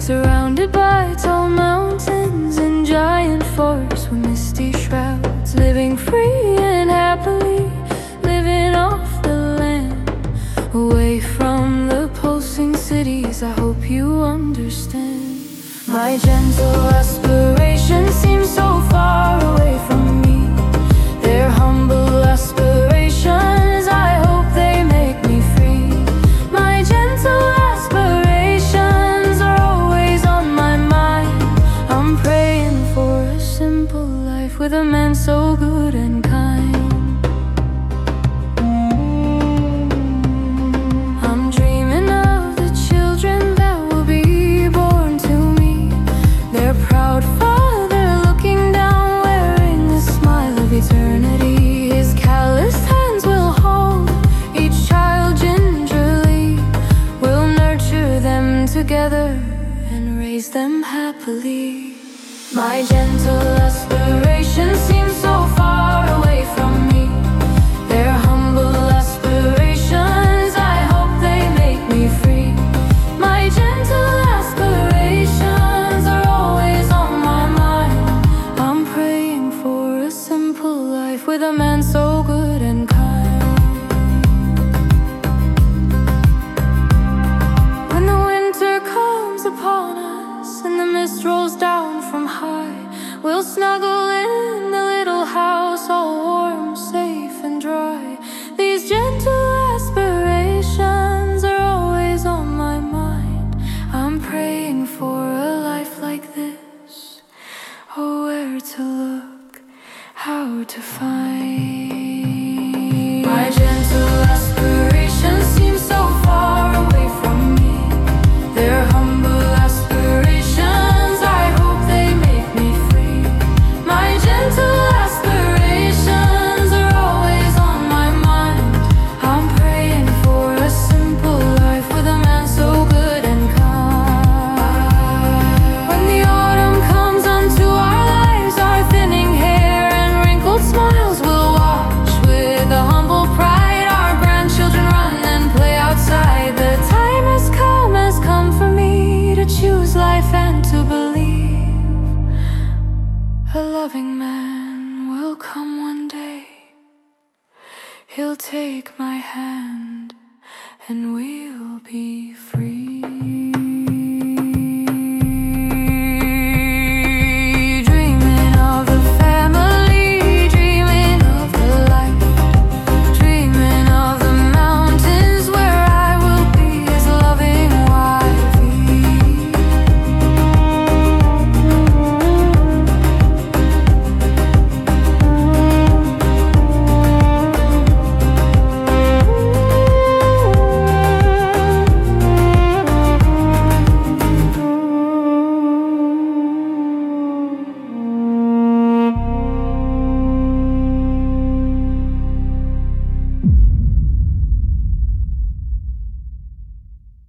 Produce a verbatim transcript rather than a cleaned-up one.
surrounded by tall mountains and giant forests with misty shrouds, living free and happily, living off the land, away from the pulsing cities. I hope you understand. My gentle aspirations seem so far away from me. They're humble aspirations, I hope they make me free. My gentle aspirations are always on my mind. I'm praying for a simple life with a man so good and kind. I'm dreaming of the children that will be born to me. Their proud father looking down, wearing the smile of eternity. His calloused hands will hold each child gingerly. We'll nurture them together and raise them happily. My gentle aspirations seem so far away from me. They're humble aspirations, I hope they make me free. My gentle aspirations are always on my mind. I'm praying for a simple life with a man so good and kind. When the winter comes upon us and the mist rolls down from high, we'll snuggle in the little house, all warm, safe and dry. These gentle aspirations are always on my mind. I'm praying for a life like this. Oh, where to look, how to find. My gentle aspirations seem so far away from me. They're humble aspirations, I hope they make me free. My gentle aspirations are always on my mind. I'm praying for a simple life with a man so good and kind. When the autumn comes unto our lives, our thinning hair and wrinkled smiles will watch with a humble pride. Our grandchildren run and play outside. The time has come, has come for me to choose life and to believe a loving man will come one day. He'll take my hand and we'll be free.